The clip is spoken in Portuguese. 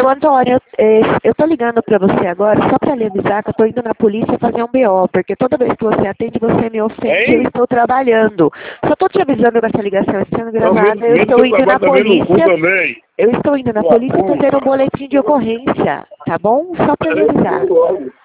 Seu Antônio, eu tô ligando pra você agora só pra lhe avisar que eu tô indo na polícia fazer um BO, porque toda vez que você atende, você me ofende, eu estou trabalhando. Só tô te avisando que essa ligação está sendo gravada, eu estou indo na polícia. Eu estou indo na polícia fazer um boletim de ocorrência, tá bom? Só pra lhe avisar.